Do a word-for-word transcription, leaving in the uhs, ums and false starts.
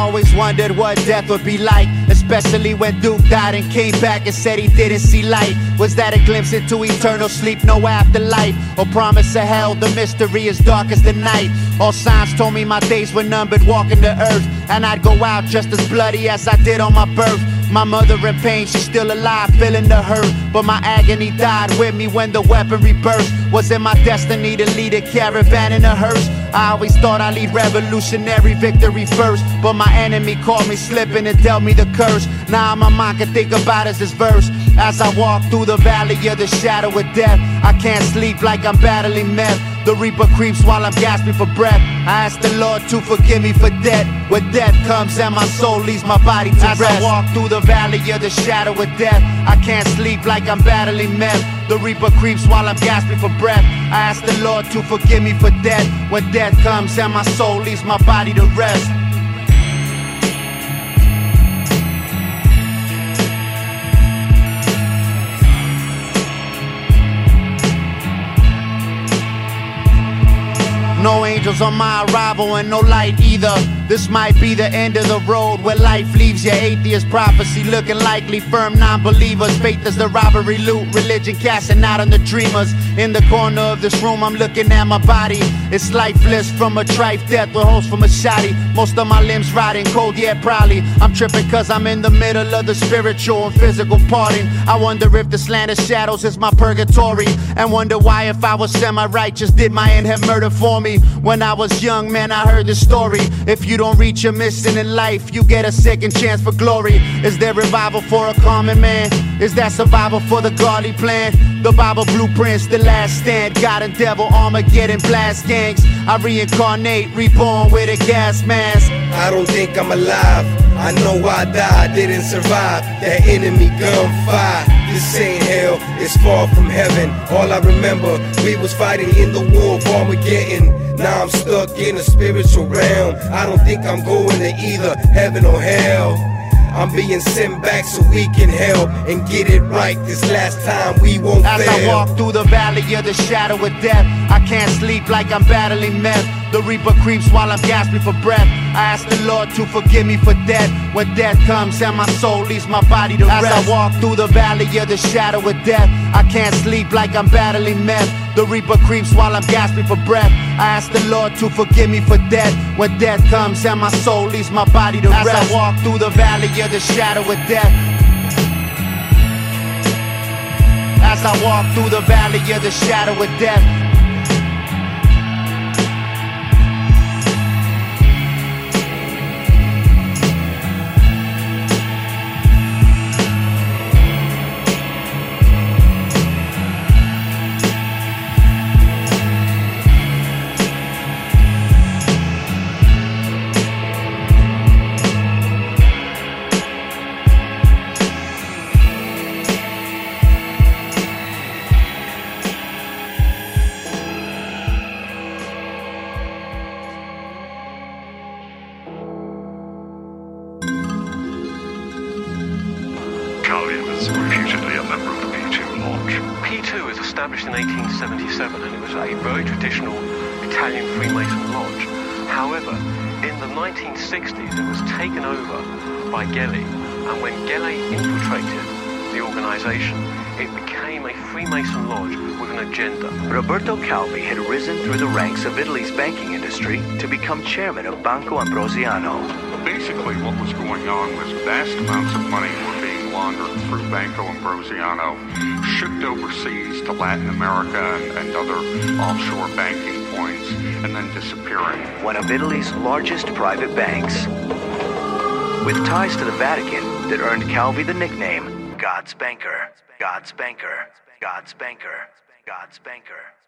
always wondered what death would be like, especially when Duke died and came back and said he didn't see light. Was that a glimpse into eternal sleep, no afterlife, or promise of hell? The mystery is dark as the night. All signs told me my days were numbered walking the earth, and I'd go out just as bloody as I did on my birth. My mother in pain, she's still alive, feeling the hurt, but my agony died with me when the weaponry burst. Was it my destiny to lead a caravan in a hearse? I always thought I'd lead revolutionary victory first, but my enemy caught me slipping and dealt me the curse. Now my mind can think about is this verse. As I walk through the valley of the shadow of death, I can't sleep like I'm battling meth. The reaper creeps while I'm gasping for breath. I ask the Lord to forgive me for death. When death comes and my soul leaves my body to rest. As I walk through the valley of the shadow of death, I can't sleep like I'm battling meth. The reaper creeps while I'm gasping for breath. I ask the Lord to forgive me for death. When death comes and my soul leaves my body to rest. No angels on my arrival and no light either. This might be the end of the road where life leaves you. Atheist prophecy looking likely. Firm non-believers. Faith is the robbery loot. Religion casting out on the dreamers. In the corner of this room I'm looking at my body. It's lifeless from a trife death with holes from a shotty. Most of my limbs rotting cold, yeah probably. I'm tripping cause I'm in the middle of the spiritual and physical parting. I wonder if this land of shadows is my purgatory, and wonder why if I was semi-righteous did my end have murder for me. When I was young, man, I heard this story. If you don't reach your mission in life, you get a second chance for glory. Is there revival for a common man? Is that survival for the godly plan? The Bible blueprints, the last stand. God and devil, Armageddon, blast gangs. I reincarnate, reborn with a gas mask. I don't think I'm alive. I know I died, didn't survive. That enemy gunfire. This ain't hell, it's far from heaven. All I remember, we was fighting in the war of Armageddon. Now I'm stuck in a spiritual realm. I don't think I'm going to either heaven or hell. I'm being sent back so we can help and get it right this last time we won't As fail. As I walk through the valley of the shadow of death, I can't sleep like I'm battling meth. The reaper creeps while I'm gasping for breath. I ask the Lord to forgive me for death. When death comes and my soul leaves my body to rest. As I walk through the valley of the shadow of death, I can't sleep like I'm battling meth. The reaper creeps while I'm gasping for breath. I ask the Lord to forgive me for death. When death comes and my soul leaves my body to rest. As I walk through the valley of the shadow of death. As I walk through the valley of the shadow of death. Calvi was reputedly a member of the P two Lodge. P two was established in eighteen seventy-seven and it was a very traditional Italian Freemason lodge. However, in the nineteen sixties it was taken over by Gelli, and when Gelli infiltrated the organisation, it became a Freemason lodge with an agenda. Roberto Calvi had risen through the ranks of Italy's banking industry to become chairman of Banco Ambrosiano. Basically, what was going on was vast amounts of money were being laundered through Banco Ambrosiano, shipped overseas to Latin America and, and other offshore banking points, and then disappearing. One of Italy's largest private banks, with ties to the Vatican that earned Calvi the nickname God's Banker, God's Banker, God's Banker, God's Banker.